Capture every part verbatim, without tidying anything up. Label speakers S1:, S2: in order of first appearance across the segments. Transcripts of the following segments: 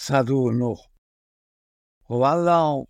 S1: صد و نه. والله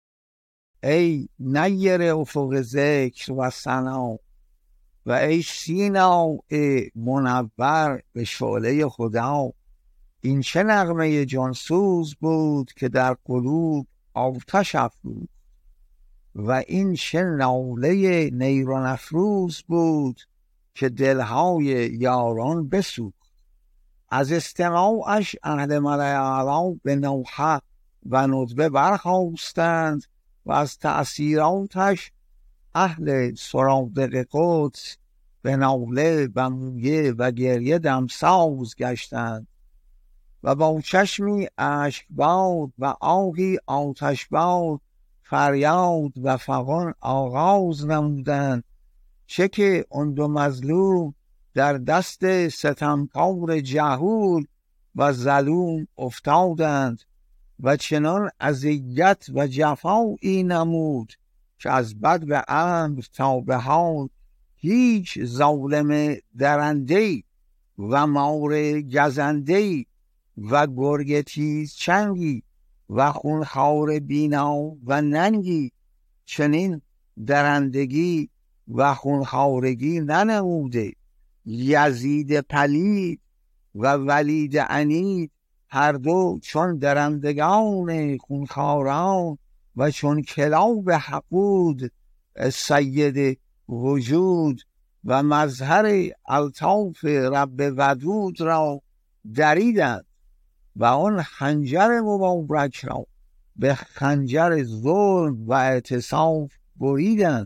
S1: ای نیر افق ذکر و ثنا و ای سینای منور به شعله خدا، این چه نغمه جانسوز بود که در قلوب آتش افروخت و این چه ناله نیران افروز بود که دلهای یاران بسوخت. از استماعش اهل ملأ اعلی به نوحه و ندبه برخاستند و از تأثیراتش اهل سرادق قدس به ناله و مویه و گریه دمساز گشتند و با چشمی اشکبار و آهی آتشبار فریاد و فغان آغاز نمودند، چه که آن دو مظلوم در دست ستمکار جهول و ظلوم افتادند و چنان اذیت و جفایی نمود که از بد به امر تا به حال هیچ ظالم درنده‌ای و مار گزنده‌ای و گرگ تیز چنگی و خونخوار بینا و ننگی چنین درندگی و خونخوارگی ننموده. یزید پلید و ولید عنید هر دو چون درندگان خونخواران و چون کلاب حقود سید وجود و مظهر الطاف رب ودود را دریدند و آن خنجر مبارک را به خنجر ظلم و اعتصاف بریدند،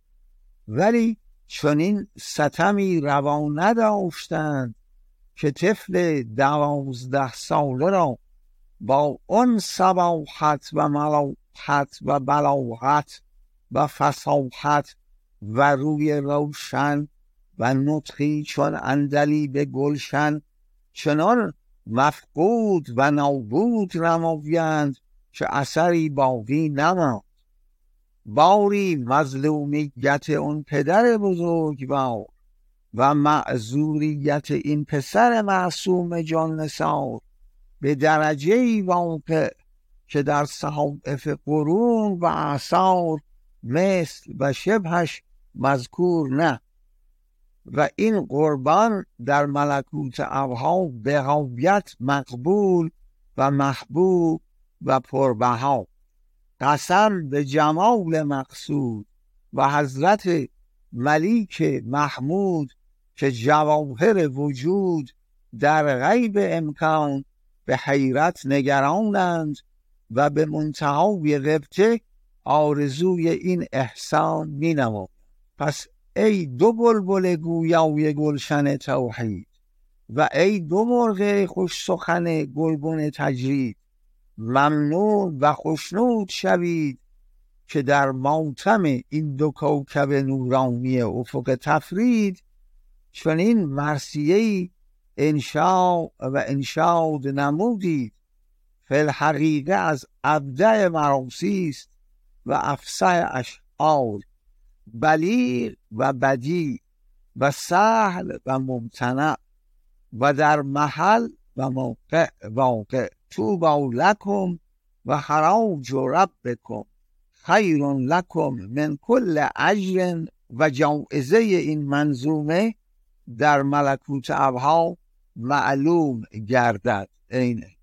S1: ولی چنین ستمی روا نداشتند که طفل دوازده ساله را با آن صباحت و ملاحت و بلاغت و فصاحت و روی روشن و نطقی چون عندلیب گلشن چنان مفقود و نابود نمایند که اثری باقی نماند. باری مظلومیت اون پدر بزرگوار و معذوریت این پسر معصوم جان نثار به درجه‌ای واقع که در صحائف قرون و آثار مثل و شبهش مذکور نه، و این قربان در ملکوت ابها به غایت مقبول و محبوب و پربها. قسم به جمال مقصود و حضرت ملیک محمود که جواهر وجود در غیب امکان به حیرت نگرانند و به منتهای غبطه آرزوی این احسان می نمایند. پس ای دو بلبل گویای گلشن توحید و ای دو مرغ خوش سخن گلبن تجرید، ممنون و خوشنود شوید که در ماتم این دو کوکب نورانی افق تفرید چنین مرثیه‌ای انشاء و انشاد نمودید. فی الحقیقه از ابدع مراثی است و افصح اشعار، بلیغ و بدیع و سهل و ممتنع و در محل و موقع واقع. طوبی لکم و خراج ربکم خیر لکم من کل اجر و جایزه این منظومه در ملکوت ابها معلوم گردد. اینه.